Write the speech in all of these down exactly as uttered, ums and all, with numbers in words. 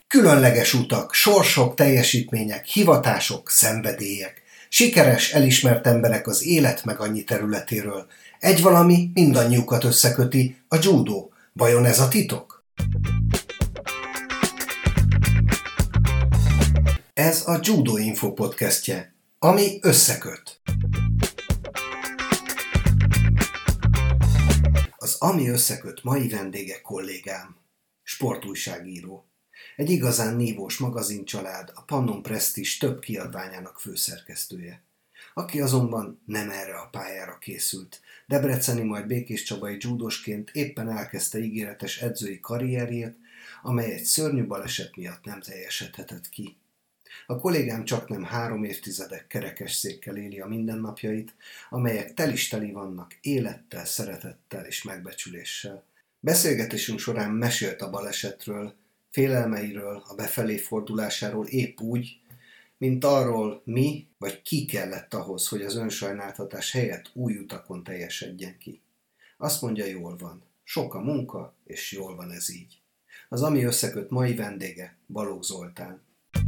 Különleges utak, sorsok, teljesítmények, hivatások, szenvedélyek. Sikeres, elismert emberek az élet meg annyi területéről. Egy valami mindannyiukat összeköti, a judó. Vajon ez a titok? Ez a Judo Info podcastje, ami összeköt. Az Ami Összeköt mai vendége kollégám, sportújságíró. Egy igazán nívós magazincsalád, a Pannon Prestige több kiadványának főszerkesztője. Aki azonban nem erre a pályára készült. Debreceni, majd békéscsabai judósként éppen elkezdte ígéretes edzői karrierjét, amely egy szörnyű baleset miatt nem teljesedhetett ki. A kollégám csaknem három évtizedek kerekesszékkel éli a mindennapjait, amelyek tel-is-teli vannak élettel, szeretettel és megbecsüléssel. Beszélgetésünk során mesélt a balesetről, félelmeiről, a befelé fordulásáról épp úgy, mint arról mi vagy ki kellett ahhoz, hogy az önsajnáltatás helyett új utakon teljesedjen ki. Azt mondja, jól van. Sok a munka, és jól van ez így. Az Ami Összeköt mai vendége Balogh Zoltán.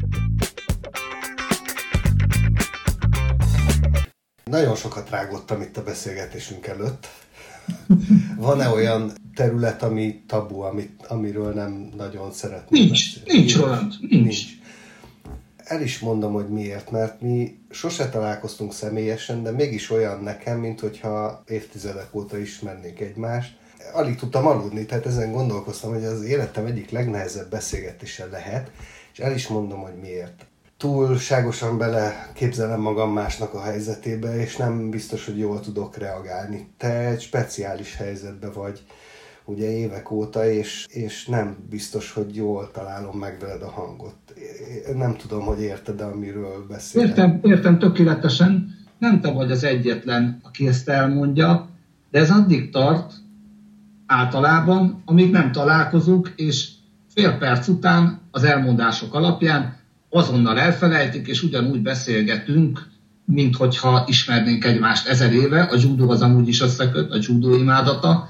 Nagyon sokat rágottam itt a beszélgetésünk előtt. Van-e olyan terület, ami tabu, amit, amiről nem nagyon szeretnél Nincs, beszélni? Nincs, Roland, nincs. nincs. El is mondom, hogy miért, mert mi sose találkoztunk személyesen, de mégis olyan nekem, mint hogyha évtizedek óta ismernénk egymást. Alig tudtam aludni, tehát ezen gondolkoztam, hogy az életem egyik legnehezebb beszélgetése lehet, és el is mondom, hogy miért. Túlságosan bele képzelem magam másnak a helyzetébe, és nem biztos, hogy jól tudok reagálni. Te egy speciális helyzetben vagy, ugye évek óta, és, és nem biztos, hogy jól találom meg veled a hangot. Nem tudom, hogy érted, amiről beszélek. Értem, értem tökéletesen. Nem te vagy az egyetlen, aki ezt elmondja, de ez addig tart általában, amíg nem találkozunk, és fél perc után az elmondások alapján azonnal elfelejtik, és ugyanúgy beszélgetünk, mint hogyha ismernénk egymást ezer éve. A judó az amúgy is összeköt, a judó imádata.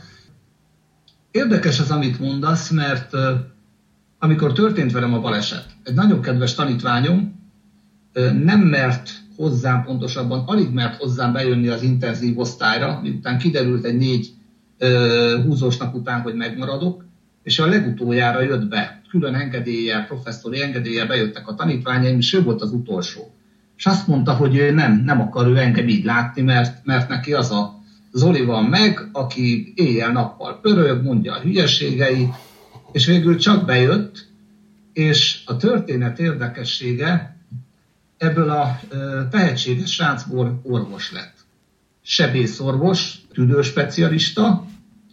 Érdekes az, amit mondasz, mert uh, amikor történt velem a baleset, egy nagyon kedves tanítványom uh, nem mert hozzám, pontosabban alig mert hozzám bejönni az intenzív osztályra, miután kiderült egy négy uh, húzós nap után, hogy megmaradok, és a legutoljára jött be, külön engedéllyel, professzori engedéllyel bejöttek a tanítványaim, és ő volt az utolsó. És azt mondta, hogy ő nem, nem akar ő engem így látni, mert, mert neki az a Zoli van meg, aki éjjel-nappal pörög, mondja a hülyeségeit, és végül csak bejött, és a történet érdekessége ebből a tehetséges srácból orvos lett. Sebészorvos, tüdőspecialista,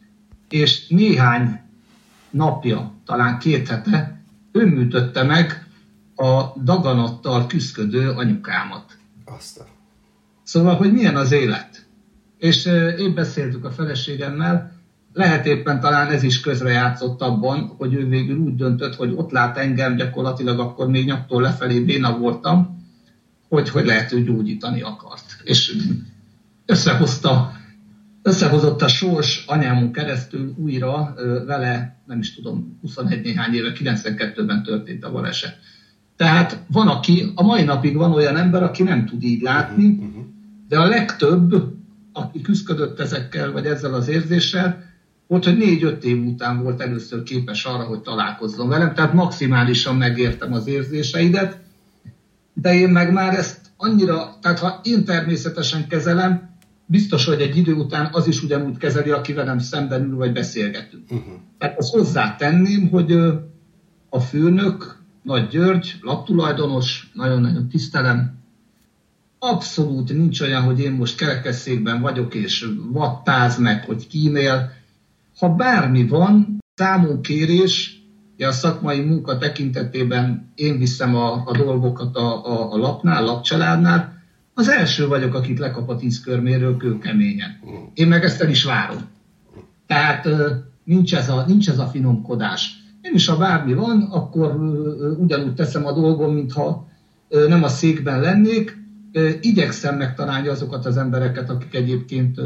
és néhány napja, talán két hete, ő műtötte meg a daganattal küszködő anyukámat. Aztán. Szóval, hogy milyen az élet. És épp beszéltük a feleségemmel, lehet éppen talán ez is közrejátszott abban, hogy ő végül úgy döntött, hogy ott lát engem, gyakorlatilag akkor még nyaktól lefelé béna voltam, hogy, hogy lehet, hogy gyógyítani akart. És összehozta, összehozott a sors anyámon keresztül újra vele, nem is tudom, huszonegy néhány éve, kilencvenkettőben történt a baleset. Tehát van, aki, a mai napig van olyan ember, aki nem tud így látni, de a legtöbb, aki küszködött ezekkel, vagy ezzel az érzéssel, volt, hogy négy-öt év után volt először képes arra, hogy találkozzon velem, tehát maximálisan megértem az érzéseidet, de én meg már ezt annyira, tehát ha én természetesen kezelem, biztos, hogy egy idő után az is ugyanúgy kezeli, aki velem szemben ül, vagy beszélgetünk. Uh-huh. Tehát azt hozzátenném, hogy a főnök, Nagy György, laptulajdonos, nagyon-nagyon tisztelem, abszolút nincs olyan, hogy én most kerekesszékben vagyok, és vattáz meg, hogy kímél. Ha bármi van, számunkérés, a szakmai munka tekintetében én viszem a, a dolgokat a, a, a lapnál, lapcsaládnál, az első vagyok, akit lekap a tíz körméről kőkeményen. Én meg ezt el is várom. Tehát nincs ez a, nincs ez a finomkodás. Én is, ha bármi van, akkor ugyanúgy teszem a dolgom, mintha nem a székben lennék. Igyekszem megtalálni azokat az embereket, akik egyébként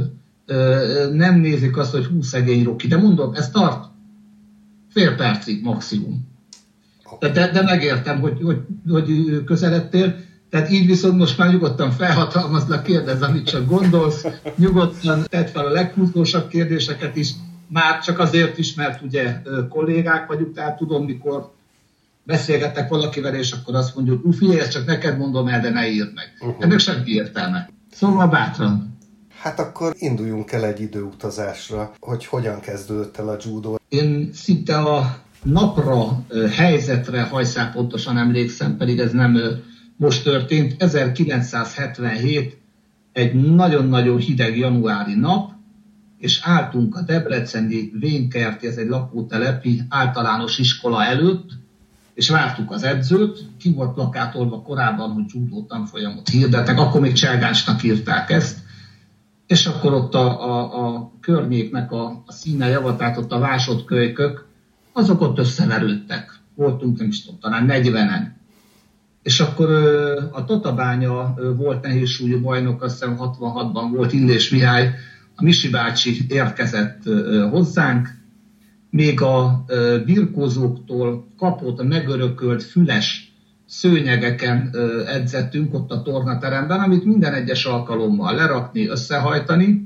nem nézik azt, hogy hú, szegény Roki. De mondom, ez tart fél percig maximum. De, de megértem, hogy, hogy, hogy közeledtél. Tehát így viszont most már nyugodtan felhatalmazlak, kérdezz, amit csak gondolsz, nyugodtan tedd fel a legfontosabb kérdéseket is, már csak azért is, mert ugye kollégák vagyunk, tehát tudom, mikor beszélgettek valakivel, és akkor azt mondjuk, ú, figyelj, ezt csak neked mondom el, de ne írd meg. Uh-huh. Ennek semmi értelme. Szóval bátran. Hát akkor induljunk el egy időutazásra, hogy hogyan kezdődött el a judó. Én szinte a napra, helyzetre hajszál pontosan emlékszem, pedig ez nem most történt. ezerkilencszázhetvenhét egy nagyon-nagyon hideg januári nap, és álltunk a debreceni Vénkerti, ez egy lakótelepi általános iskola előtt, és vártuk az edzőt, ki volt plakátolva korábban, hogy judó tanfolyamot hirdetnek, akkor még Cselgáncsnak írták ezt, és akkor ott a, a, a környéknek a, a színe javatát, ott a vásodkölykök, azok ott összeverődtek. Voltunk, nem is tudom, talán negyvenen. És akkor a Tatabánya volt nehézsúlyú bajnok, azt hiszem hatvanhatban volt, Illés Mihály, a Misi bácsi érkezett hozzánk, még a birkózóktól kapott, megörökölt füles szőnyegeken edzettünk ott a tornateremben, amit minden egyes alkalommal lerakni, összehajtani,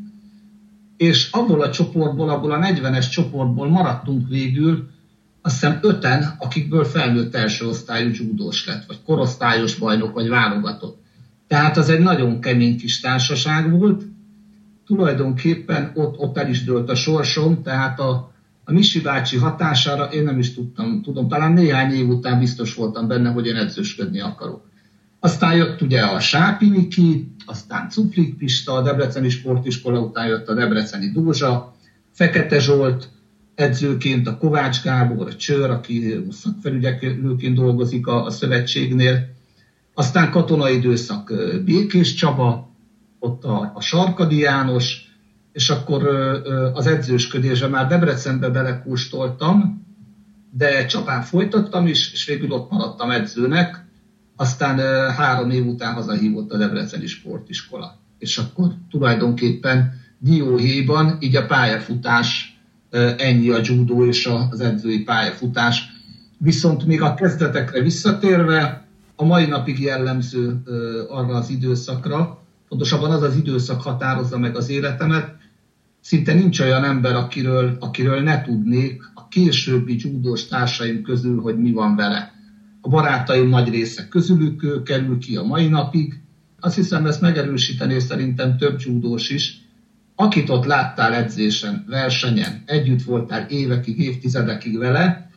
és abból a csoportból, abból a negyvenes csoportból maradtunk végül, azt hiszem öten, akikből felnőtt első osztályú judós lett, vagy korosztályos bajnok, vagy válogatott. Tehát az egy nagyon kemény kis társaság volt. Tulajdonképpen ott, ott el is dőlt a sorsom, tehát a, a Misi bácsi hatására én nem is tudtam, tudom, talán néhány év után biztos voltam benne, hogy én edzősködni akarok. Aztán jött ugye a Sápi Miki, aztán Cuplik Pista, a Debreceni Sportiskola után jött a Debreceni Dózsa, Fekete Zsolt, edzőként a Kovács Gábor, a Csőr, aki szakfelügyelőként dolgozik a, a szövetségnél, aztán katonai időszak Békés Csaba, ott a, a Sarkadi János, és akkor az edzősködésre már Debrecenbe belekóstoltam, de Csapán folytattam is, és végül ott maradtam edzőnek, aztán három év után hazahívott a Debreceni Sportiskola. És akkor tulajdonképpen dióhéjban így a pályafutás, ennyi a judó és az edzői pályafutás. Viszont még a kezdetekre visszatérve, a mai napig jellemző arra az időszakra, pontosabban az az időszak határozza meg az életemet, szinte nincs olyan ember, akiről, akiről ne tudnék a későbbi judós társaim közül, hogy mi van vele. A barátaim nagy része közülük kerül ki a mai napig. Azt hiszem, ezt megerősítené szerintem több judós is. Akit ott láttál edzésen, versenyen, együtt voltál évekig, évtizedekig vele,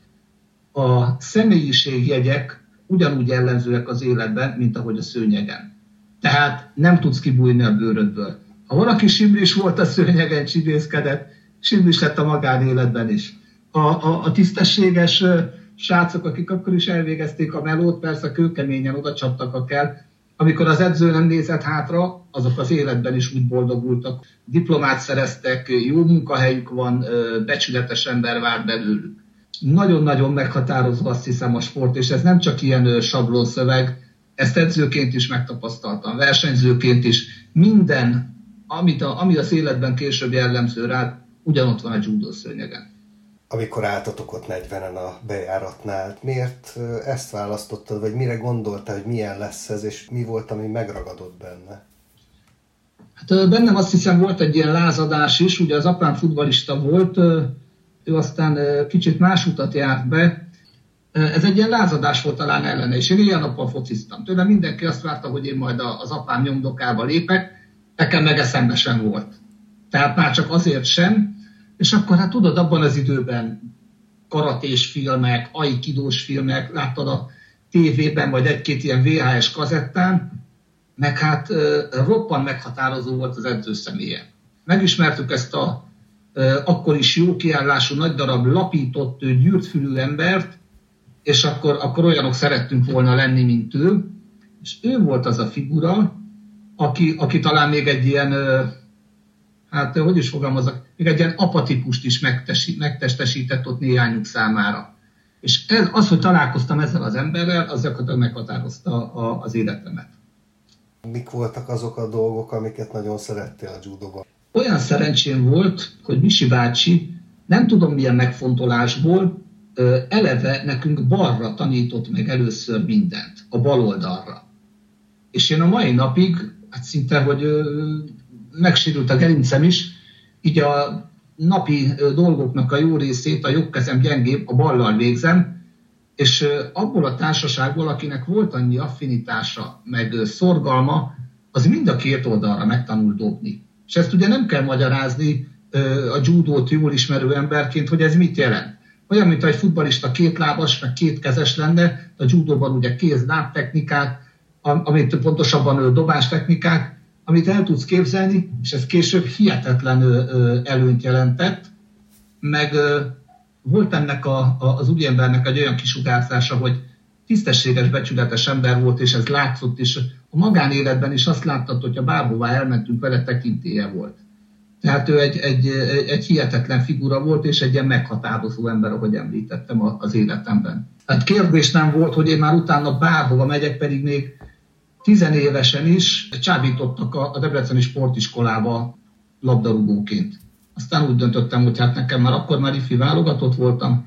a személyiségjegyek ugyanúgy jellemzőek az életben, mint ahogy a szőnyegen. Tehát nem tudsz kibújni a bőrödből. Ha valaki simlis volt a szőnyegen, csibészkedett, simlis lett a magánéletben is. A, a, a tisztességes srácok, akik akkor is elvégezték a melót, persze kőkeményen oda csaptak a kell. Amikor az edző nem nézett hátra, azok az életben is úgy boldogultak. Diplomát szereztek, jó munkahelyük van, becsületes ember vár belőlük. Nagyon-nagyon meghatározó, azt hiszem, a sport, és ez nem csak ilyen sablonszöveg, ezt edzőként is megtapasztaltam, versenyzőként is. Minden, amit a, ami az életben később jellemző rád, ugyanott van a judó szőnyegen. Amikor álltatok ott negyvenen a bejáratnál, miért ezt választottad, vagy mire gondoltál, hogy milyen lesz ez, és mi volt, ami megragadott benne? Hát bennem azt hiszem volt egy ilyen lázadás is, ugye az apám futballista volt, ő aztán kicsit más utat járt be. Ez egy ilyen lázadás volt talán ellene, és én ilyen nappal fociztam. Tőle mindenki azt várta, hogy én majd az apám nyomdokába lépek, nekem meg eszembe sem volt. Tehát már csak azért sem. És akkor hát tudod, abban az időben karatés filmek, aikidós filmek, láttad a tévében, vagy egy-két ilyen vé há es kazettán, meg hát roppan meghatározó volt az edző személye. Megismertük ezt a akkor is jó kiállású, nagy darab, lapított, gyűrt fülű embert, és akkor, akkor olyanok szerettünk volna lenni, mint ő. És ő volt az a figura, aki, aki talán még egy ilyen, hát hogy is fogalmazok, még egy ilyen apatípust is megtestesített ott néhányuk számára. És ez, az, hogy találkoztam ezzel az emberrel, az gyakorlatilag meghatározta a, az életemet. Mik voltak azok a dolgok, amiket nagyon szerettél a judóban? Olyan szerencsém volt, hogy Misi bácsi, nem tudom milyen megfontolásból, eleve nekünk balra tanított meg először mindent, a bal oldalra. És én a mai napig, hát szinte, hogy megsérült a gerincem is, így a napi dolgoknak a jó részét, a jobb kezem gyengébb, a ballal végzem, és abból a társaságból, akinek volt annyi affinitása, meg szorgalma, az mind a két oldalra megtanult dobni. És ezt ugye nem kell magyarázni a judót jól ismerő emberként, hogy ez mit jelent. Olyan, mint egy futballista kétlábas, meg kétkezes lenne, a judóban ugye kéz-láb technikák, amit pontosabban dobás technikák, amit el tudsz képzelni, és ez később hihetetlen előnyt jelentett, meg volt ennek a, a, az úriembernek egy olyan kisugárzása, hogy tisztességes, becsületes ember volt, és ez látszott, és a magánéletben is azt láttad, hogyha bárhová elmentünk vele, tekintélye volt. Tehát ő egy, egy, egy hihetetlen figura volt, és egy ilyen meghatározó ember, ahogy említettem az életemben. Hát kérdés nem volt, hogy én már utána bárhova megyek, pedig még tizenévesen is csábítottak a Debreceni Sportiskolába labdarúgóként. Aztán úgy döntöttem, hogy hát nekem már akkor már ifi válogatott voltam,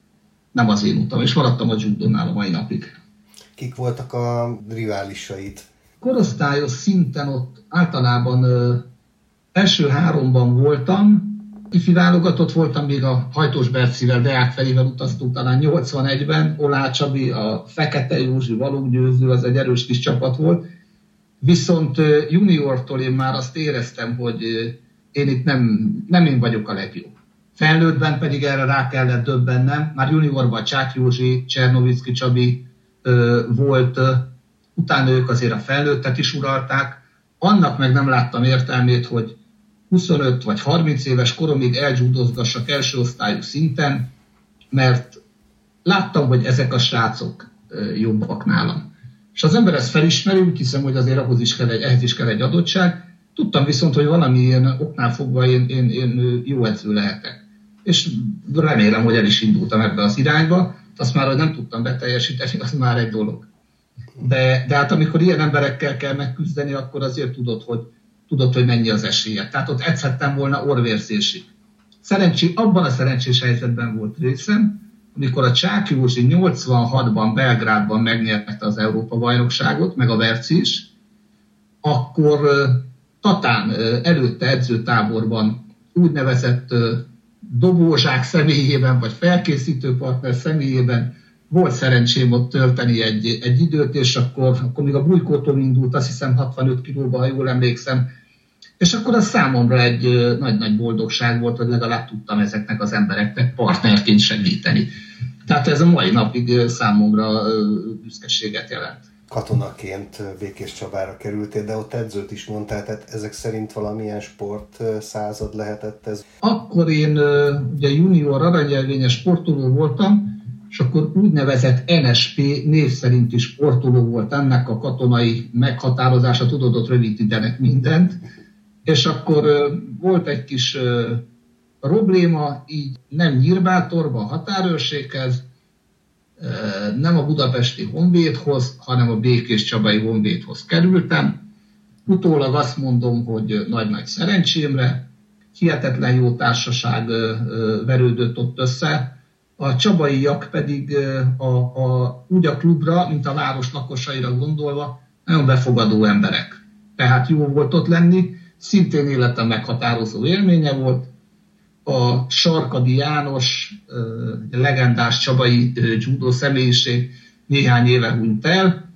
nem az én utam, és maradtam a judónál a mai napig. Kik voltak a riválisaid? Korosztályos szinten ott általában ö, első háromban voltam, ifi válogatott voltam, még a Hajtós Bercivel, Deák Ferivel utaztunk talán nyolcvanegyben, Olá Csabi, a Fekete Józsi, Valók Győző, az egy erős kis csapat volt. Viszont juniortól én már azt éreztem, hogy én itt nem, nem én vagyok a legjobb. Felnőttben pedig erre rá kellett döbbennem. Már juniorban Csák Józsi, Csernovicki Csabi ö, volt, utána ők azért a felnőttet is uralták. Annak meg nem láttam értelmét, hogy huszonöt vagy harminc éves koromig eljudozgassak első osztályú szinten, mert láttam, hogy ezek a srácok jobbak nálam. És az ember ezt felismeri, úgy hiszem, hogy azért ahhoz is kell egy, ehhez is kell egy adottság. Tudtam viszont, hogy valamilyen oknál fogva én, én, én jó edző lehetek. És remélem, hogy el is indultam ebbe az irányba. Azt már, hogy nem tudtam beteljesíteni, az már egy dolog. De, de hát amikor ilyen emberekkel kell megküzdeni, akkor azért tudod, hogy tudod, hogy mennyi az esélye. Tehát ott edzhettem volna orvérzésig. Szerencsé, abban a szerencsés helyzetben volt részem, amikor a Csák Józsi nyolcvanhatban Belgrádban megnyerte az Európa-bajnokságot, meg a Verci is, akkor Tatán előtte edzőtáborban úgynevezett dobózsák személyében, vagy felkészítő partner személyében volt szerencsém ott tölteni egy, egy időt, és akkor, akkor még a Bújkótól indult, azt hiszem hatvanöt kilóba, ha jól emlékszem. És akkor az számomra egy nagy-nagy boldogság volt, hogy legalább tudtam ezeknek az embereknek partnerként segíteni. Tehát ez a mai napig számomra büszkeséget jelent. Katonaként Békés Csabára kerültél, de ott edzőt is mondtál, tehát ezek szerint valamilyen sport század lehetett ez? Akkor én ugye junior aranyjelvényes sportoló voltam, és akkor úgynevezett en es pé név szerinti sportoló volt ennek a katonai meghatározása, tudod, ott rövidítenek mindent, és akkor volt egy kis probléma, így nem Nyírbátorba, a határőrséghez, nem a budapesti Honvédhoz, hanem a Békés Csabai Honvédhoz kerültem. Utólag azt mondom, hogy nagy-nagy szerencsémre, hihetetlen jó társaság verődött ott össze, a csabaiak pedig a, a, úgy a klubra, mint a város lakosaira gondolva, nagyon befogadó emberek. Tehát jó volt ott lenni, szintén életem meghatározó élménye volt. A Sarkadi János, legendás csabai judó személyiség néhány éve hunyt el.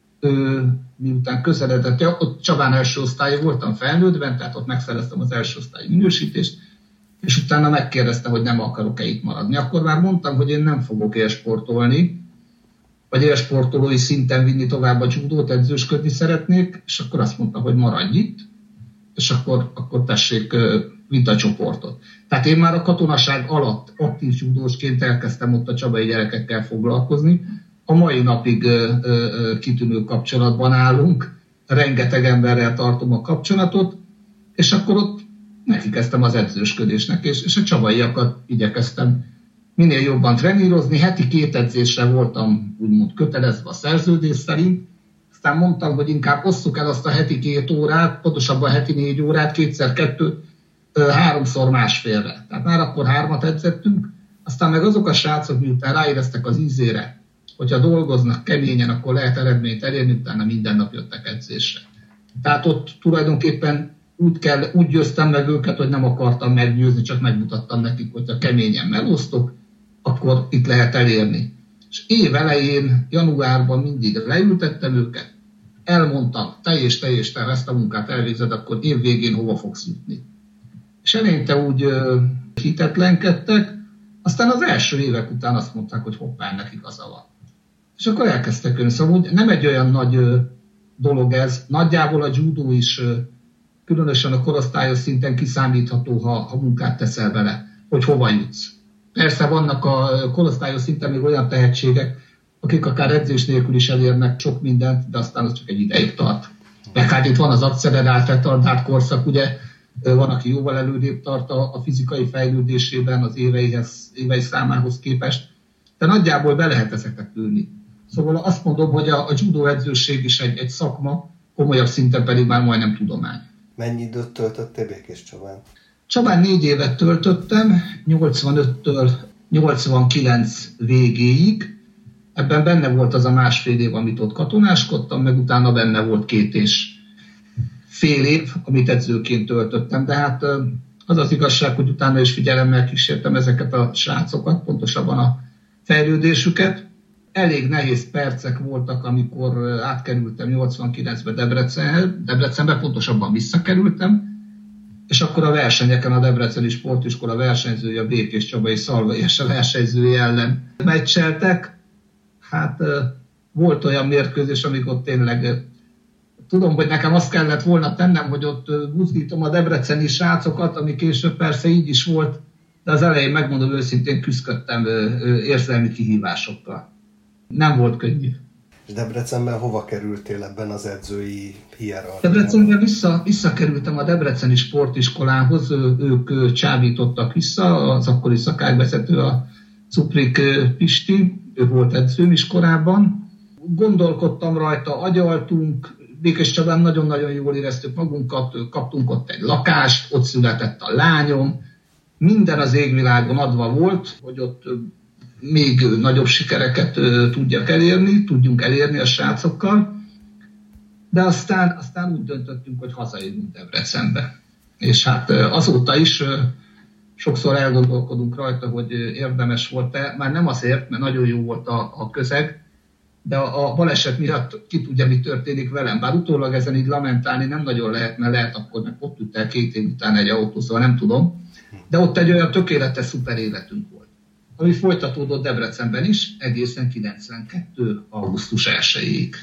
Miután közeledett, ott Csabán első osztályi voltam felnőttben, tehát ott megszereztem az első osztályi minősítést, és utána megkérdezte, hogy nem akarok-e itt maradni. Akkor már mondtam, hogy én nem fogok élsportolni, vagy élsportolói szinten vinni tovább a judót, edzősködni szeretnék, és akkor azt mondta, hogy maradj itt, és akkor, akkor tessék, vidd a csoportot. Tehát én már a katonaság alatt aktív judósként elkezdtem ott a csabai gyerekekkel foglalkozni. A mai napig ö, ö, kitűnő kapcsolatban állunk, rengeteg emberrel tartom a kapcsolatot, és akkor ott nekikezdtem az edzősködésnek, és, és a csabaiakat igyekeztem minél jobban trenírozni. Heti két edzésre voltam úgymond kötelezve a szerződés szerint, aztán mondtam, hogy inkább osszuk el azt a heti két órát, pontosabban a heti négy órát, kétszer kettő, háromszor másfélre. Tehát már akkor hármat edzettünk, Aztán meg azok a srácok, miután ráéreztek az ízére, hogyha dolgoznak keményen, akkor lehet eredményt elérni, utána minden nap jöttek edzésre. Tehát ott tulajdonképpen úgy, kell, úgy győztem meg őket, hogy nem akartam meggyőzni, csak megmutattam nekik, hogy ha keményen megosztok, akkor itt lehet elérni. És év elején, januárban mindig leültettem őket, elmondtam, te és te és te ezt a munkát elvégzed, akkor év végén hova fogsz jutni. És eleinte úgy uh, hitetlenkedtek, aztán az első évek után azt mondták, hogy hoppá, nekik igaza van. És akkor elkezdtek önni. Szóval nem egy olyan nagy uh, dolog ez. Nagyjából a judó is uh, különösen a korosztályos szinten kiszámítható, ha, ha munkát teszel bele, hogy hova jutsz. Persze vannak a korosztályos szinten még olyan tehetségek, akik akár edzés nélkül is elérnek sok mindent, de aztán az csak egy ideig tart. Meg hát itt van az accelerált, retardált korszak, ugye, van, aki jóval előrébb tart a, a fizikai fejlődésében az éveihez, évei számához képest, de nagyjából be lehet ezeket lőni. Szóval azt mondom, hogy a, a judó edzőség is egy, egy szakma, komolyabb szinten pedig már majdnem tudomány. Mennyi időt töltöttél Békés Csabán? Csabán négy évet töltöttem, nyolcvanöttől nyolcvankilenc végéig. Ebben benne volt az a másfél év, amit ott katonáskodtam, meg utána benne volt két és fél év, amit edzőként töltöttem. De hát az az igazság, hogy utána is figyelemmel kísértem ezeket a srácokat, pontosabban a fejlődésüket. Elég nehéz percek voltak, amikor átkerültem nyolcvankilencbe Debrecenbe, Debrecenbe, pontosabban visszakerültem, és akkor a versenyeken a Debreceni Sportiskola versenyzője, a Békés Csabai Szalvai és a versenyzője ellen meccseltek. Hát volt olyan mérkőzés, amikor tényleg tudom, hogy nekem azt kellett volna tennem, hogy ott buzdítom a debreceni srácokat, ami később persze így is volt, de az elején megmondom őszintén küzdöttem érzelmi kihívásokkal. Nem volt könnyű. És Debrecenben hova kerültél ebben az edzői hierarchiában? Debrecenben vissza, visszakerültem a Debreceni Sportiskolához, ők csábítottak vissza, az akkori szakágvezető a Cuprik Pisti, ő volt edzőm is korábban. Gondolkodtam rajta, agyaltunk, Békés Csabán nagyon-nagyon jól éreztük magunkat, kaptunk ott egy lakást, ott született a lányom, minden az égvilágon adva volt, hogy ott még nagyobb sikereket tudjak elérni, tudjunk elérni a srácokkal, de aztán, aztán úgy döntöttünk, hogy hazajövünk Debrecenbe. És hát azóta is sokszor elgondolkodunk rajta, hogy érdemes volt-e, már nem azért, mert nagyon jó volt a, a közeg, de a, a baleset miatt ki tudja, mi történik velem. Bár utólag ezen így lamentálni nem nagyon lehet, mert lehet akkor, meg ott ült el két év után egy autó, szóval nem tudom. De ott egy olyan tökéletes szuper életünk volt, ami folytatódott Debrecenben is, egészen kilencvenkettő augusztus elsejéig.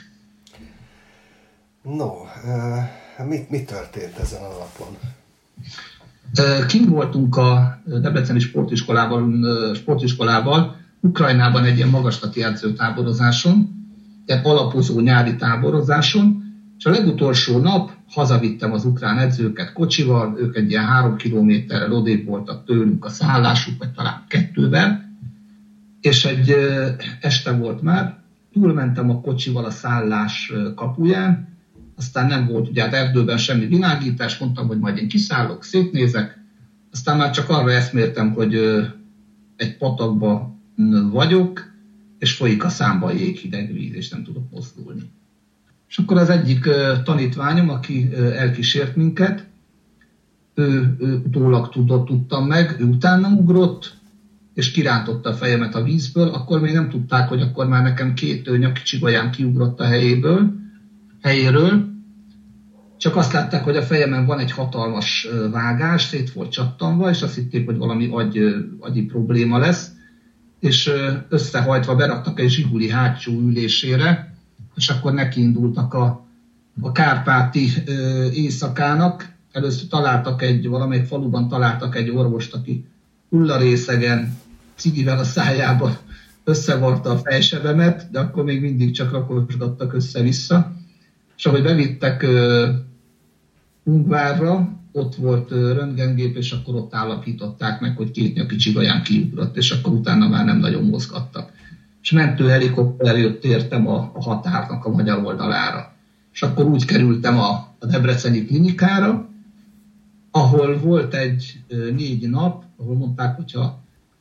No, uh, mi, mi történt ezen a napon? Kint voltunk a Debreceni sportiskolával, sportiskolával Ukrajnában egy ilyen magaslati edzőtáborozáson, tehát alapozó nyári táborozáson, és a legutolsó nap hazavittem az ukrán edzőket kocsival, ők egy ilyen három kilométerrel odébb voltak tőlünk a szállásuk, vagy talán kettővel, és egy este volt már, túlmentem a kocsival a szállás kapuján, aztán nem volt ugye hát erdőben semmi világítás, mondtam, hogy majd én kiszállok, szétnézek, aztán már csak arra eszméltem, hogy egy patakba vagyok, és folyik a számba jéghideg víz, és nem tudok mozdulni. És akkor az egyik tanítványom, aki elkísért minket, ő, ő utólag tudott, tudtam meg, ő utána ugrott, és kirántotta a fejemet a vízből, akkor még nem tudták, hogy akkor már nekem két nyaki csigolyám kiugrott a helyéből, helyéről, csak azt látták, hogy a fejemen van egy hatalmas vágás, szét volt csattanva, és azt hitték, hogy valami agy, agyi probléma lesz, és összehajtva beraktak egy zsiguli hátsó ülésére, és akkor nekiindultak a, a kárpáti ö, éjszakának. Először találtak egy, valamelyik faluban találtak egy orvost, aki hullarészegen, cigivel a szájába összevarta a fejsebemet, de akkor még mindig csak rakosgattak össze-vissza. És ahogy bevittek ö, Ungvárra, ott ott röntgengép, és akkor ott állapították meg, hogy két nyaki csigaján kiugrott, és akkor utána már nem nagyon mozgattak. És mentő helikopter jött értem a, a határnak a magyar oldalára. És akkor úgy kerültem a, a debreceni klinikára, ahol volt egy négy nap, ahol mondták, hogy ha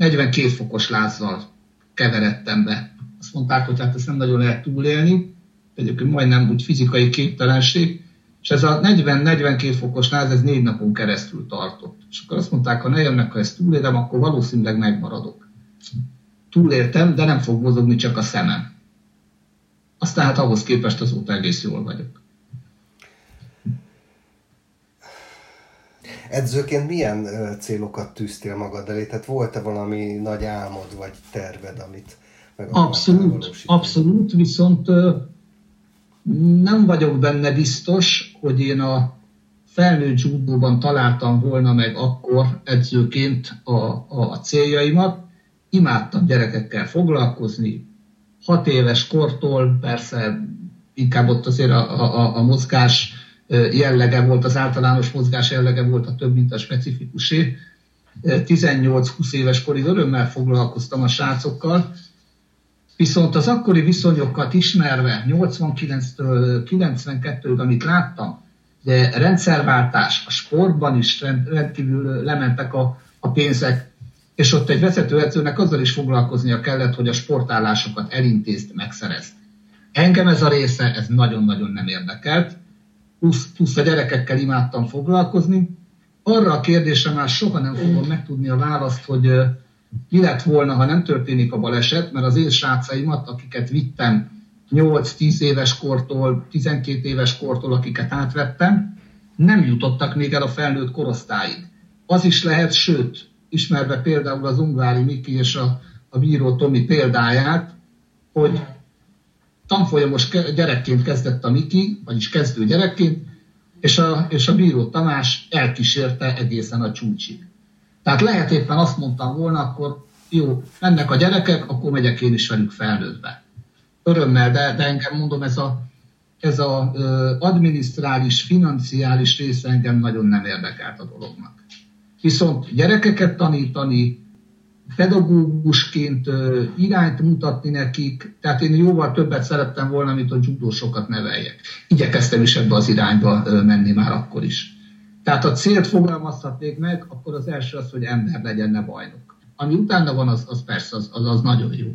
negyvenkét fokos lázzal keveredtem be. Azt mondták, hogy hát ezt nem nagyon lehet túlélni, egyébként majdnem úgy fizikai képtelenség, és ez a negyven-negyvenkét fokos láz, ez négy napon keresztül tartott. És akkor azt mondták, ha ne jönnek, ha ezt túlélem, akkor valószínűleg megmaradok. Túléltem, de nem fog mozogni, csak a szemem. Aztán hát ahhoz képest azóta egész jól vagyok. Edzőként milyen célokat tűztél magad elé? Tehát volt-e valami nagy álmod vagy terved, amit meg akartál Abszolút, valósítani? abszolút, viszont nem vagyok benne biztos, hogy én a felnőtt judóban találtam volna meg akkor edzőként a, a céljaimat. Imádtam gyerekekkel foglalkozni, hat éves kortól, persze inkább ott azért a, a, a mozgás jellege volt, az általános mozgás jellege volt a több, mint a specifikusé. tizennyolc-húsz éves korig örömmel foglalkoztam a srácokkal, viszont az akkori viszonyokat ismerve, nyolcvankilenctől kilencvenkettőig, amit láttam, de rendszerváltás, a sportban is rendkívül lementek a, a pénzek, és ott egy vezetőedzőnek azzal is foglalkoznia kellett, hogy a sportállásokat elintézd, megszerezd. Engem ez a része, ez nagyon-nagyon nem érdekelt, plusz, plusz a gyerekekkel imádtam foglalkozni. Arra a kérdésre már soha nem fogom megtudni a választ, hogy mi lett volna, ha nem történik a baleset, mert az én srácaimat, akiket vittem nyolc-tíz éves kortól, tizenkét éves kortól, akiket átvettem, nem jutottak még el a felnőtt korosztályig. Az is lehet, sőt, ismerve például az Ungvári Miki és a, a bíró Tomi példáját, hogy tanfolyamos gyerekként kezdett a Miki, vagyis kezdő gyerekként, és a, és a bíró Tamás elkísérte egészen a csúcsig. Tehát lehet éppen azt mondtam volna, akkor jó, mennek a gyerekek, akkor megyek én is velük felnőttbe. Örömmel, de, de engem mondom, ez a, ez a ö, adminisztrális, financiális része engem nagyon nem érdekelt a dolognak. Viszont gyerekeket tanítani, pedagógusként ö, irányt mutatni nekik, tehát én jóval többet szerettem volna, mint a judósokat neveljek. Igyekeztem is ebbe az irányba ö, menni már akkor is. Tehát a célt fogalmazhatnék meg, akkor az első az, hogy ember legyen, ne bajnok. Ami utána van, az, az persze, az, az, az nagyon jó.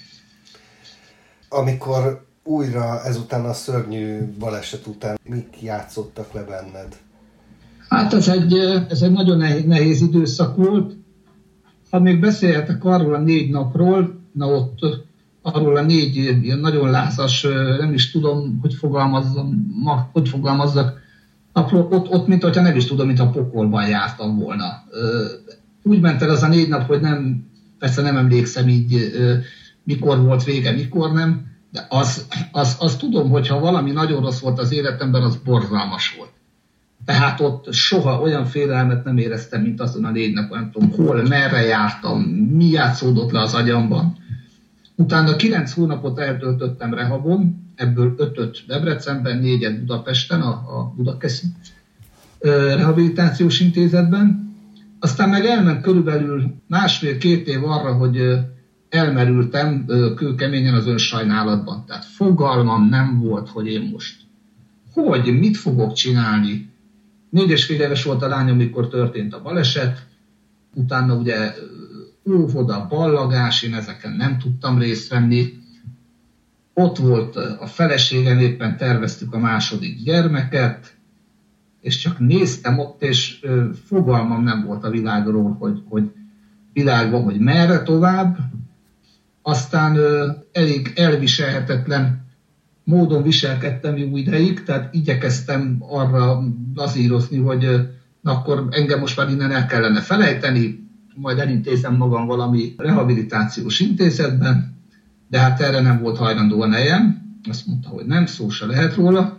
Amikor újra ezután a szörnyű baleset után mit játszottak le benned? Hát ez egy, ez egy nagyon nehéz, nehéz időszak volt. Ha még beszélhetek arról a négy napról, na ott arról a négy ilyen nagyon lázas, nem is tudom, hogy fogalmazzam, hogy fogalmazzak, napról, ott, ott mint hogyha nem is tudom, mint a pokolban jártam volna. Úgy ment el az a négy nap, hogy nem, persze nem emlékszem így, mikor volt vége, mikor nem, de az, az, az tudom, hogy ha valami nagyon rossz volt az életemben, az borzalmas volt. Tehát ott soha olyan félelmet nem éreztem, mint azon a négy napon, nem tudom, hol, merre jártam, mi játszódott le az agyamban. Utána kilenc hónapot eltöltöttem rehabon, ebből ötöt Debrecenben, négyet Budapesten, a, a Budakeszi rehabilitációs intézetben. Aztán meg elment körülbelül másfél-két év arra, hogy elmerültem kőkeményen az önsajnálatban. Tehát fogalmam nem volt, hogy én most hogy, mit fogok csinálni. Négy és fél éves volt a lányom, amikor történt a baleset. Utána ugye óvoda, ballagás, én ezeken nem tudtam részt venni. Ott volt a feleségem, éppen terveztük a második gyermeket, és csak néztem ott, és fogalmam nem volt a világról, hogy, hogy világban, hogy merre tovább. Aztán elég elviselhetetlen módon viselkedtem jó ideig, tehát igyekeztem arra lazírozni, hogy na akkor engem most már innen el kellene felejteni, majd elintézem magam valami rehabilitációs intézetben, de hát erre nem volt hajlandó a nejem, azt mondta, hogy nem, szó se lehet róla.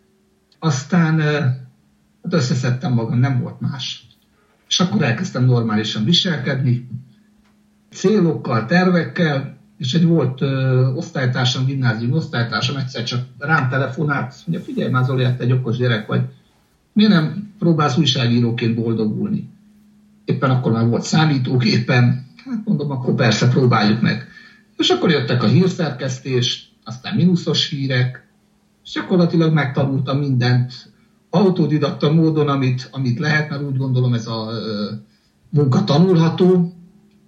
Aztán hát összeszedtem magam, nem volt más. És akkor elkezdtem normálisan viselkedni, célokkal, tervekkel, és egy volt ö, osztálytársam, gimnázium osztálytársam, egyszer csak rám telefonált, azt mondja, figyelj már Zoli, te egy okos gyerek vagy, miért nem próbálsz újságíróként boldogulni? Éppen akkor már volt számítógépen, hát mondom, akkor persze próbáljuk meg. És akkor jöttek a hírszerkesztés, aztán mínuszos hírek, és gyakorlatilag megtanultam mindent autodidakta módon, amit, amit lehet, mert úgy gondolom ez a ö, munka tanulható,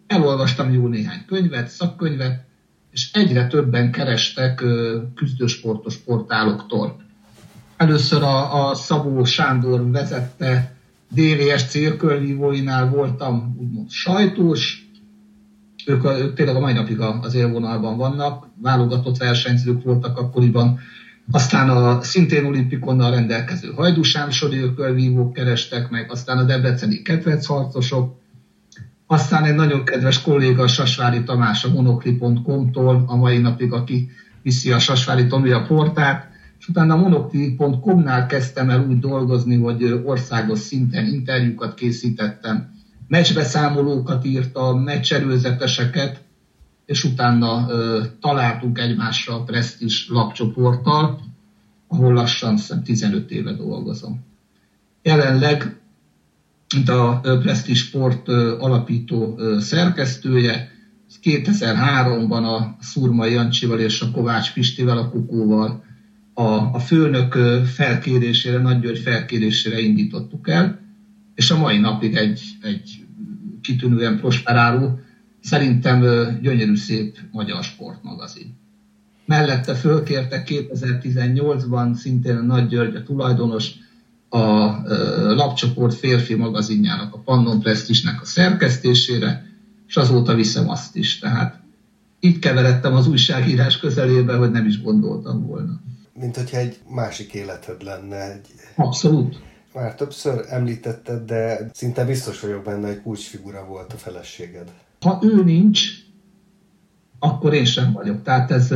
elolvastam jó néhány könyvet, szakkönyvet, és egyre többen kerestek küzdősportos portáloktól. Először a, a Szabó Sándor vezette dé vé es cé ökölvívóinál voltam úgymond sajtós, ők, a, ők tényleg a mai napig az élvonalban vannak, válogatott versenyzők voltak akkoriban. Aztán a szintén olimpikonnal rendelkező hajdúsámsori ökölvívók kerestek meg, aztán a debreceni ketrecharcosok, aztán egy nagyon kedves kolléga, Sasvári Tamás a monokli pont com-tól, a mai napig, aki viszi a Sasvári Tomi a portát, és utána a monokli pont com-nál kezdtem el úgy dolgozni, hogy országos szinten interjúkat készítettem, meccsbeszámolókat írtam, meccserőzeteseket, és utána ö, találtunk egymásra a Presztízs lapcsoporttal, ahol lassan tizenöt éve dolgozom. Jelenleg, mint a Presztízs Sport alapító szerkesztője, kétezer-háromban a Szurmai Jancsival és a Kovács Pistivel, a Kukóval a, a főnök felkérésére, Nagygyörgy felkérésére indítottuk el, és a mai napig egy, egy kitűnően prosperáló, szerintem gyönyörű szép magyar sportmagazin. Mellette fölkértek kétezer-tizennyolcban szintén a Nagygyörgy, a tulajdonos, a lapcsoport férfi magazinjának, a Pannon Presztízsnek a szerkesztésére, és azóta viszem azt is. Tehát így keveredtem az újságírás közelébe, hogy nem is gondoltam volna. Mint hogyha egy másik életed lenne. Egy... Abszolút. Már többször említetted, de szinte biztos vagyok benne, hogy kulcsfigura volt a feleséged. Ha ő nincs, akkor én sem vagyok. Tehát ez,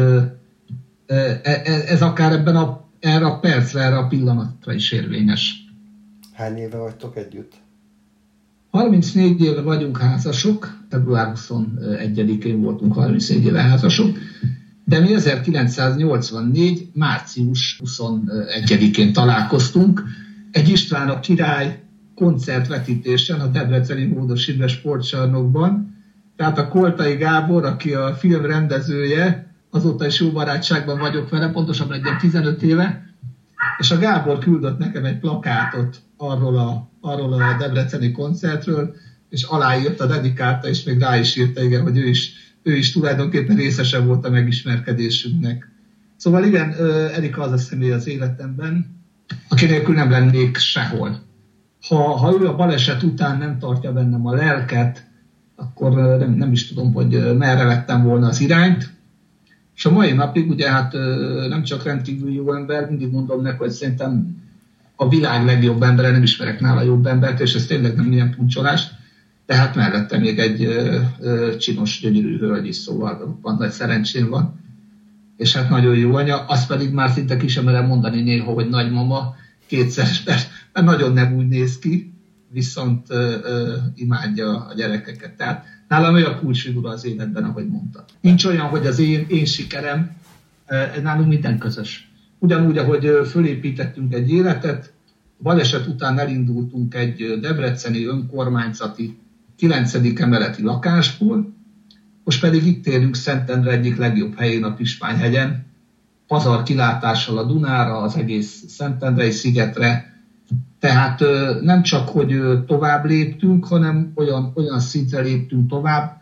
ez, ez akár ebben a erre a percre, erre a pillanatra is érvényes. Hány éve vagytok együtt? harmincnégy éve vagyunk házasok, február huszonegyedikén voltunk harmincnégy éve házasok, de mi ezerkilencszáznyolcvannégy. március huszonegyedikén találkoztunk, egy István a király koncertvetítésen a debreceni Módos Imre sportcsarnokban. Tehát a Koltai Gábor, aki a film rendezője, azóta is jó barátságban vagyok vele, pontosabban egy tizenöt éve, és a Gábor küldött nekem egy plakátot arról a, arról a debreceni koncertről, és aláírta, dedikálta, és még rá is írta, igen, hogy ő is, ő is tulajdonképpen részese volt a megismerkedésünknek. Szóval igen, Erika az a személy az életemben, aki nélkül nem lennék sehol. Ha, ha ő a baleset után nem tartja bennem a lelket, akkor nem, nem is tudom, hogy merre vettem volna az irányt. És a mai napig ugye hát nem csak rendkívül jó ember, mindig mondom neki, hogy szerintem a világ legjobb embere, nem ismerek nála jobb embert, és ez tényleg nem ilyen puncsolás, tehát mellette még egy ö, ö, csinos, gyönyörű hölgy is, szóval van, nagy szerencsém van, és hát nagyon jó anya, azt pedig már szinte ki sem merem mondani néha, hogy nagymama kétszer, mert, mert nagyon nem úgy néz ki, viszont ö, ö, imádja a gyerekeket. Tehát nálam ő a kulcsfigura az életben, ahogy mondta. Nincs olyan, hogy az én, én sikerem, nálunk minden közös. Ugyanúgy, ahogy fölépítettünk egy életet, baleset után elindultunk egy debreceni önkormányzati kilencedik emeleti lakásból, most pedig itt élünk Szentendre egyik legjobb helyén, a Pispány-hegyen, pazar kilátással a Dunára, az egész Szentendrei szigetre. Tehát nem csak, hogy tovább léptünk, hanem olyan, olyan szintre léptünk tovább,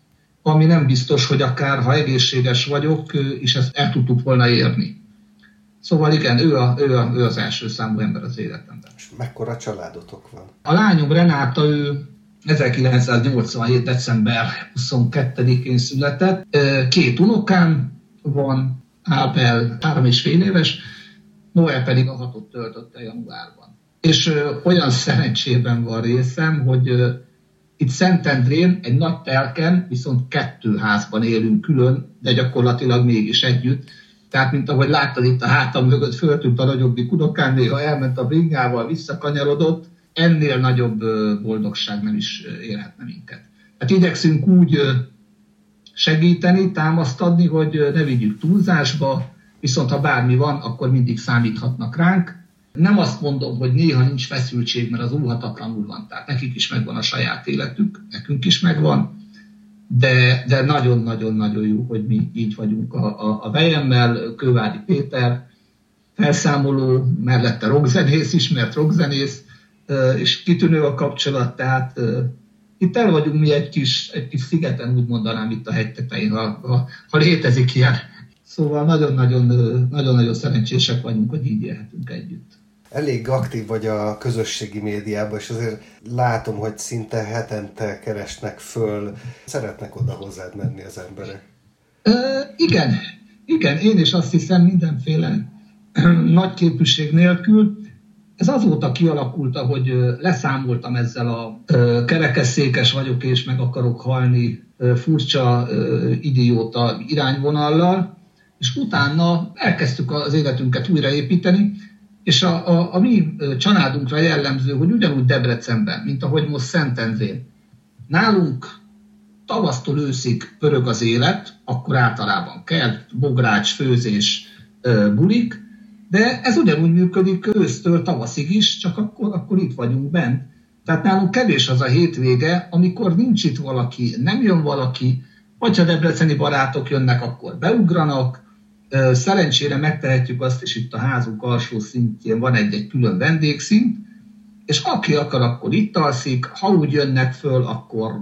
ami nem biztos, hogy akár, ha egészséges vagyok, és ezt el tudtuk volna érni. Szóval igen, ő, a, ő, a, ő az első számú ember az életemben. És mekkora családotok van? A lányom Renáta, ő ezerkilencszáznyolcvanhét. december huszonkettedikén született. Két unokám van, Ábel három és fél éves, Noel pedig a hatot töltötte januárban. És ö, olyan szerencsében van részem, hogy ö, itt Szentendrén egy nagy telken, viszont kettő házban élünk külön, de gyakorlatilag mégis együtt. Tehát, mint ahogy láttad itt a hátam mögött, föltűnt a nagyobbik unokám, néha elment a bringával, visszakanyarodott, ennél nagyobb ö, boldogság nem is ö, érhetne minket. Hát igyekszünk úgy ö, segíteni, támaszt adni, hogy ö, ne vigyük túlzásba, viszont ha bármi van, akkor mindig számíthatnak ránk. Nem azt mondom, hogy néha nincs feszültség, mert az óhatatlanul van. Tehát nekik is megvan a saját életük, nekünk is megvan, de, de nagyon-nagyon-nagyon jó, hogy mi így vagyunk a, a, a vejemmel, Kővári Péter, felszámoló, mellette rockzenész, ismert rockzenész, és kitűnő a kapcsolat, tehát itt el vagyunk mi egy kis, egy kis szigeten, úgy mondanám itt a hegy tetején, ha, ha, ha létezik ilyen. Szóval nagyon-nagyon, nagyon-nagyon szerencsések vagyunk, hogy így élhetünk együtt. Elég aktív vagy a közösségi médiában, és azért látom, hogy szinte hetente keresnek föl. Szeretnek oda hozzád menni az emberek. Ö, igen, igen, én is azt hiszem mindenféle nagy képűség nélkül. Ez azóta kialakult, hogy leszámoltam ezzel a kerekesszékes vagyok és meg akarok halni furcsa idióta irányvonallal, és utána elkezdtük az életünket újraépíteni, és a, a, a mi családunkra jellemző, hogy ugyanúgy Debrecenben, mint ahogy most Szentendrén, nálunk tavasztól őszig pörög az élet, akkor általában kell bogrács, főzés, bulik, de ez ugyanúgy működik ősztől tavaszig is, csak akkor, akkor itt vagyunk bent. Tehát nálunk kevés az a hétvége, amikor nincs itt valaki, nem jön valaki, vagy ha debreceni barátok jönnek, akkor beugranak. Szerencsére megtehetjük azt, és itt a házunk alsó szintjén van egy-egy külön vendégszint, és aki akar, akkor itt alszik, ha úgy jönnek föl, akkor,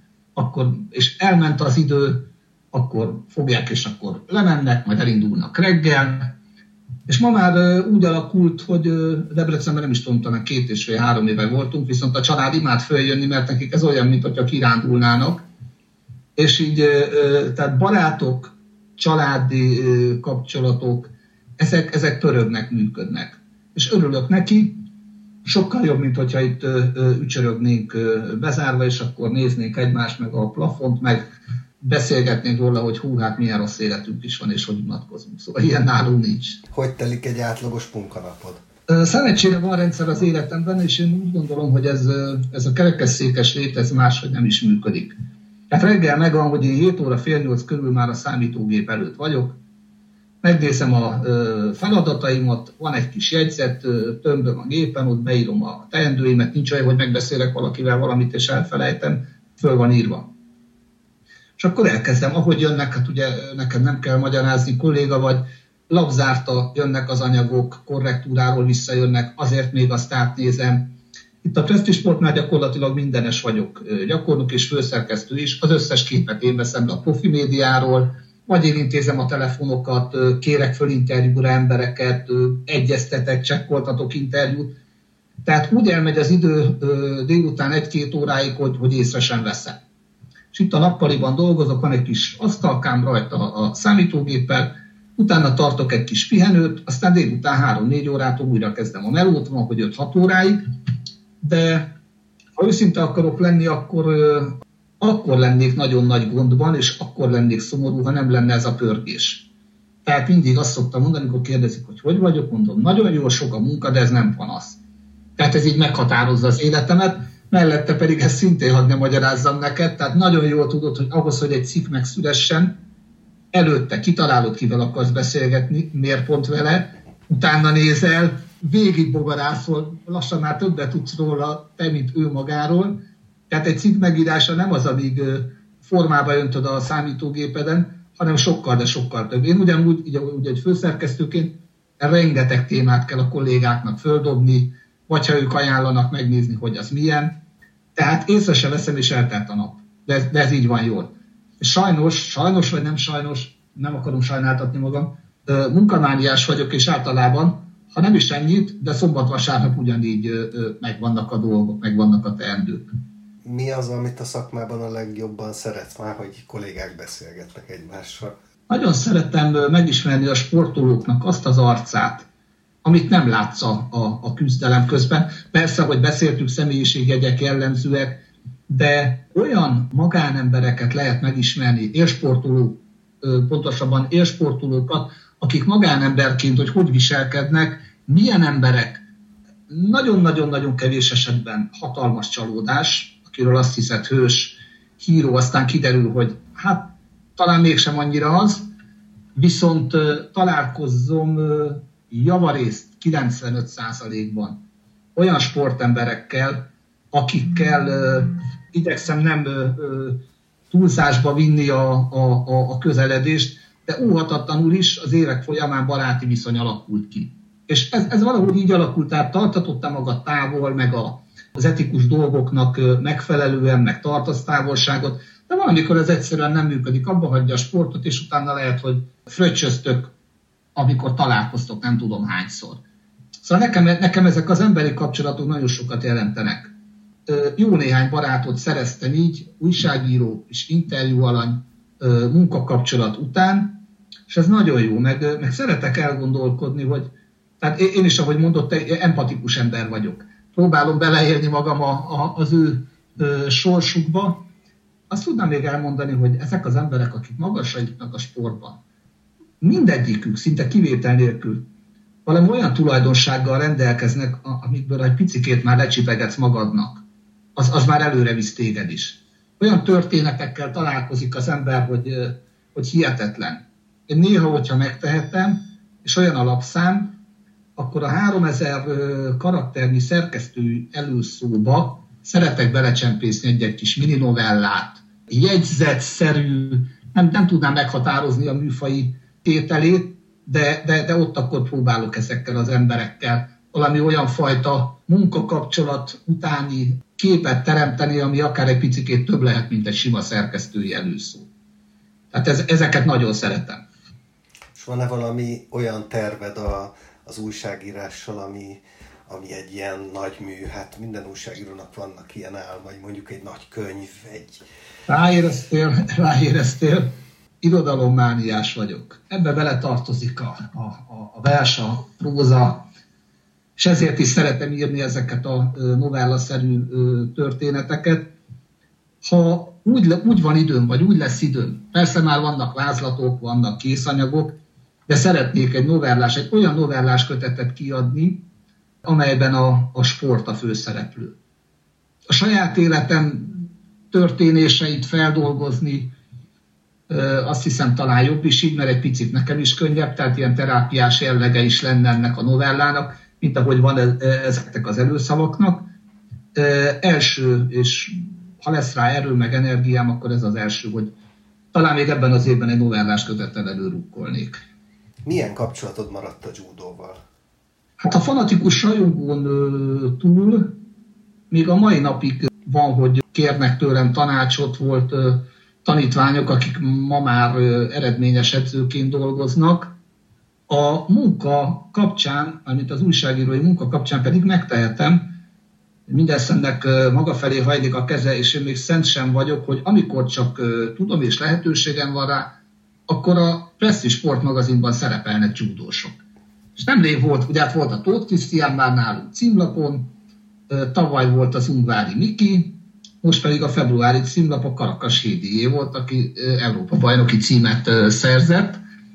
akkor és elment az idő, akkor fogják, és akkor lemennek, majd elindulnak reggel. És ma már úgy alakult, hogy Debrecenben nem is tudom, talán két és fél, három éve voltunk, viszont a család imád följönni, mert nekik ez olyan, mint hogyha kirándulnának. És így, tehát barátok, családi kapcsolatok, ezek, ezek pörögnek, működnek. És örülök neki, sokkal jobb, mint hogyha itt ücsörögnénk bezárva, és akkor néznénk egymást, meg a plafont, meg beszélgetnénk róla, hogy hú, hát milyen rossz életünk is van, és hogy unatkozunk. Szóval ilyen nálunk nincs. Hogy telik egy átlagos munkanapod? Szerencsére van rendszer az életemben, és én úgy gondolom, hogy ez, ez a kerekesszékes lét, ez máshogy nem is működik. Tehát reggel megvan, hogy én hét óra fél nyolc körül már a számítógép előtt vagyok, megnézem a feladataimat, van egy kis jegyzet, tömböm a gépen, ott beírom a teendőimet, nincs olyan, hogy megbeszélek valakivel valamit, és elfelejtem, föl van írva. És akkor elkezdem, ahogy jönnek, hát ugye neked nem kell magyarázni, kolléga vagy, lapzárta jönnek az anyagok, korrektúráról visszajönnek, azért még azt átnézem. Itt a Presztis Sportnál gyakorlatilag mindenes vagyok, gyakornok és főszerkesztő is, az összes képet én veszem le a profi médiáról, vagy én intézem a telefonokat, kérek föl interjúra embereket, egyeztetek, csekkoltatok interjút. Tehát úgy elmegy az idő délután egy-két óráig, hogy, hogy észre sem veszem. És itt a nappaliban dolgozok, van egy kis asztalkám rajta a számítógéppel, utána tartok egy kis pihenőt, aztán délután három-négy órától újra kezdem a melót, van, hogy öt-hat óráig, de ha őszinte akarok lenni, akkor, akkor lennék nagyon nagy gondban, és akkor lennék szomorú, ha nem lenne ez a pörgés. Tehát mindig azt szoktam mondani, amikor kérdezik, hogy hogy vagyok, mondom, nagyon jó, sok a munka, de ez nem panasz. Tehát ez így meghatározza az életemet, mellette pedig ezt szintén hadd ne magyarázzam neked, tehát nagyon jól tudod, hogy ahhoz, hogy egy cikk megszülessen, előtte kitalálod, kivel akarsz beszélgetni, miért pont vele, utána nézel, végig bogarászol, lassan már többet tudsz róla, te, mint ő magáról. Tehát egy cikk megírása nem az, amíg formába öntöd a számítógépeden, hanem sokkal, de sokkal több. Én ugyanúgy, így, úgy, egy főszerkesztőként rengeteg témát kell a kollégáknak földobni, vagy ha ők ajánlanak, megnézni, hogy az milyen. Tehát észre se veszem, és eltelt a nap. De ez, de ez így van jól. És sajnos, sajnos vagy nem sajnos, nem akarom sajnáltatni magam, munkamániás vagyok, és általában, ha nem is ennyit, de szombat-vasárnap ugyanígy megvannak a dolgok, megvannak a teendők. Mi az, amit a szakmában a legjobban szeretsz már, hogy kollégák beszélgetnek egymással? Nagyon szeretem megismerni a sportolóknak azt az arcát, amit nem látsz a, a, a küzdelem közben. Persze, hogy beszéltük, személyiségjegyek jellemzőek, de olyan magánembereket lehet megismerni, élsportolók, pontosabban élsportolókat, akik magánemberként, hogy hogy viselkednek, milyen emberek. Nagyon-nagyon-nagyon kevés esetben hatalmas csalódás, akiről azt hiszed hős, híró, aztán kiderül, hogy hát talán mégsem annyira az, viszont találkozzom javarészt kilencvenöt százalékban olyan sportemberekkel, akikkel uh, igyekszem nem uh, túlzásba vinni a, a, a közeledést, de óhatatlanul is az évek folyamán baráti viszony alakult ki. És ez, ez valahogy így alakult, tehát tartatotta magad távol, meg a, az etikus dolgoknak megfelelően, meg tartasz távolságot, de valamikor ez egyszerűen nem működik, abba hagyja a sportot, és utána lehet, hogy fröccsöztök, amikor találkoztok, nem tudom hányszor. Szóval nekem, nekem ezek az emberi kapcsolatok nagyon sokat jelentenek. Jó néhány barátot szereztem így, újságíró és interjú alany munkakapcsolat után, és ez nagyon jó, meg, meg szeretek elgondolkodni, hogy tehát én is, ahogy mondott, empatikus ember vagyok. Próbálom beleélni magam a, a, az ő ö, sorsukba. Azt tudnám még elmondani, hogy ezek az emberek, akik magasra jutnak a sportban, mindegyikük, szinte kivétel nélkül, valami olyan tulajdonsággal rendelkeznek, amikből egy picikét már lecsipegetsz magadnak. Az, az már előre visz téged is. Olyan történetekkel találkozik az ember, hogy, hogy hihetetlen. Én néha, hogyha megtehetem, és olyan a lapszám, akkor a háromezer karakternyi szerkesztői előszóba szeretek belecsempészni egy-egy kis mininovellát, jegyzetszerű, nem, nem tudnám meghatározni a műfai tételét, de, de, de ott akkor próbálok ezekkel az emberekkel valami olyan fajta munkakapcsolat utáni képet teremteni, ami akár egy picikét több lehet, mint egy sima szerkesztői előszó. Tehát ez, ezeket nagyon szeretem. És van-e valami olyan terved a, az újságírással, ami, ami egy ilyen nagy mű? Hát minden újságírónak vannak ilyen álmai, mondjuk egy nagy könyv, egy... Ráéreztél, ráéreztél. Irodalommániás vagyok. Ebbe bele tartozik a, a, a vers, a próza, és ezért is szeretem írni ezeket a novellaszerű történeteket. Ha úgy, úgy van időm, vagy úgy lesz időm, persze már vannak vázlatok, vannak készanyagok, de szeretnék egy novellás, egy olyan novellás kötetet kiadni, amelyben a, a sport a főszereplő. A saját életem történéseit feldolgozni, azt hiszem talán jobb is így, mert egy picit nekem is könnyebb, tehát ilyen terápiás jellege is lenne ennek a novellának, mint ahogy van ezeknek az előszavaknak. Első, és ha lesz rá erő meg energiám, akkor ez az első, hogy talán még ebben az évben egy novellás kötettel előrukkolnék. Milyen kapcsolatod maradt a judóval? Hát a fanatikus rajongón túl még a mai napig van, hogy kérnek tőlem tanácsot, volt tanítványok, akik ma már eredményes edzőként dolgoznak. A munka kapcsán, amit az újságírói munka kapcsán pedig megtehetem, mindeznek maga felé hajlik a keze, és én még szent sem vagyok, hogy amikor csak tudom és lehetőségem van rá, akkor a Prestige sportmagazinban szerepelnek judósok. És nemrég volt, ugye hát volt a Tóth Krisztián már nálunk címlapon, tavaly volt az Ungvári Miki, most pedig a februári címlap a Karakas Hédié volt, aki Európa-bajnoki címet szerzett.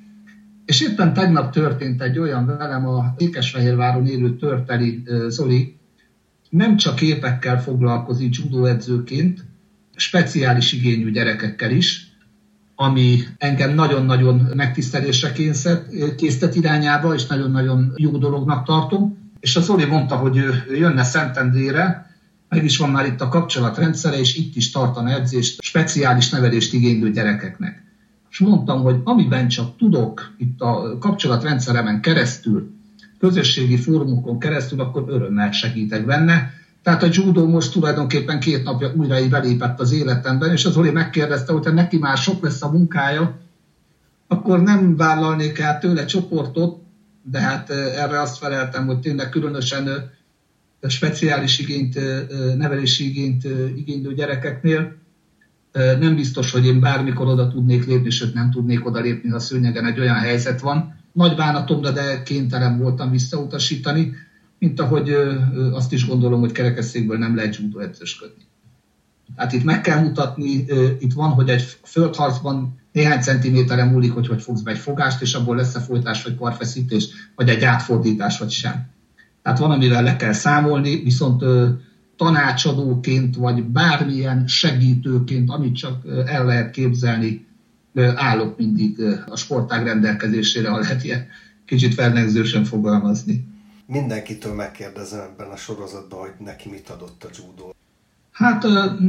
És éppen tegnap történt egy olyan velem, a Székesfehérváron élő Törteli Zoli nem csak képekkel foglalkozik judóedzőként, speciális igényű gyerekekkel is, ami engem nagyon-nagyon megtisztelésre késztet irányába, és nagyon-nagyon jó dolognak tartom. És a Zoli mondta, hogy ő jönne Szentendrére, meg is van már itt a kapcsolatrendszere, és itt is tartana edzést speciális nevelést igénylő gyerekeknek. És mondtam, hogy amiben csak tudok itt a kapcsolatrendszeremen keresztül, közösségi fórumokon keresztül, akkor örömmel segítek benne. Tehát a judó most tulajdonképpen két napja újra így belépett az életemben, és az Zoli megkérdezte, hogy ha neki már sok lesz a munkája, akkor nem vállalnék el tőle csoportot, de hát erre azt feleltem, hogy tényleg különösen speciális igényt, nevelési igényt igénylő gyerekeknél nem biztos, hogy én bármikor oda tudnék lépni, sőt nem tudnék oda lépni, ha a szőnyegen egy olyan helyzet van. Nagy bánatomra, de kénytelen voltam visszautasítani, mint ahogy azt is gondolom, hogy kerekesszékből nem lehet judó edzősködni. Hát itt meg kell mutatni, itt van, hogy egy földharcban néhány centiméteren múlik, hogy hogy fogsz be egy fogást, és abból lesz-e folytás, vagy karfeszítés, vagy egy átfordítás, vagy sem. Tehát van, amivel le kell számolni, viszont tanácsadóként, vagy bármilyen segítőként, amit csak el lehet képzelni, állok mindig a sportág rendelkezésére, ha lehet ilyen kicsit felnegzősen fogalmazni. Mindenkitől megkérdezem ebben a sorozatban, hogy neki mit adott a judó. Hát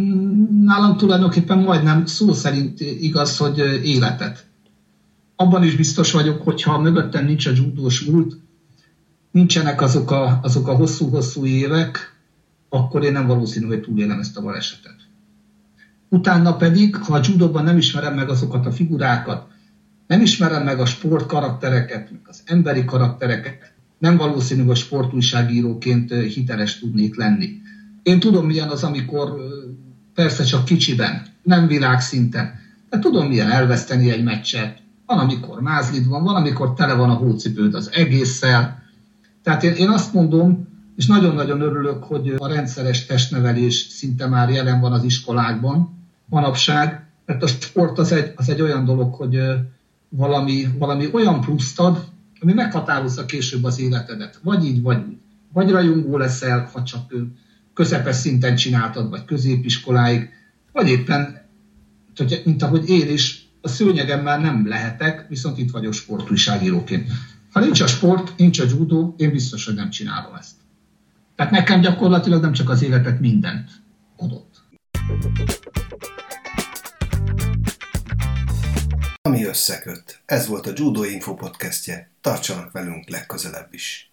nálam tulajdonképpen majdnem szó szerint igaz, hogy életet. Abban is biztos vagyok, hogyha mögöttem nincs a judós múlt, nincsenek azok a, azok a hosszú-hosszú évek, akkor én nem valószínű, hogy túlélem ezt a balesetet. Utána pedig, ha a judóban nem ismerem meg azokat a figurákat, nem ismerem meg a sportkaraktereket, az emberi karaktereket, nem valószínű, hogy sportújságíróként hiteles tudnék lenni. Én tudom, milyen az, amikor persze csak kicsiben, nem világszinten, de tudom, milyen elveszteni egy meccset. Van, amikor mázlid van, van, amikor tele van a hócipőd az egésszel. Tehát én, én azt mondom, és nagyon-nagyon örülök, hogy a rendszeres testnevelés szinte már jelen van az iskolákban, manapság, mert a sport az egy, az egy olyan dolog, hogy valami, valami olyan pluszt ad, ami meghatározza később az életedet. Vagy így, vagy úgy. Vagy rajongó leszel, ha csak közepes szinten csináltad, vagy középiskoláig, vagy éppen, mint ahogy én is, a szőnyegemmel nem lehetek, viszont itt vagyok sportújságíróként. Ha nincs a sport, nincs a judó, én biztos, hogy nem csinálom ezt. Tehát nekem gyakorlatilag nem csak az életet, mindent adott. Ami összeköt. Ez volt a Judo Info podcastje. Tartsanak velünk legközelebb is.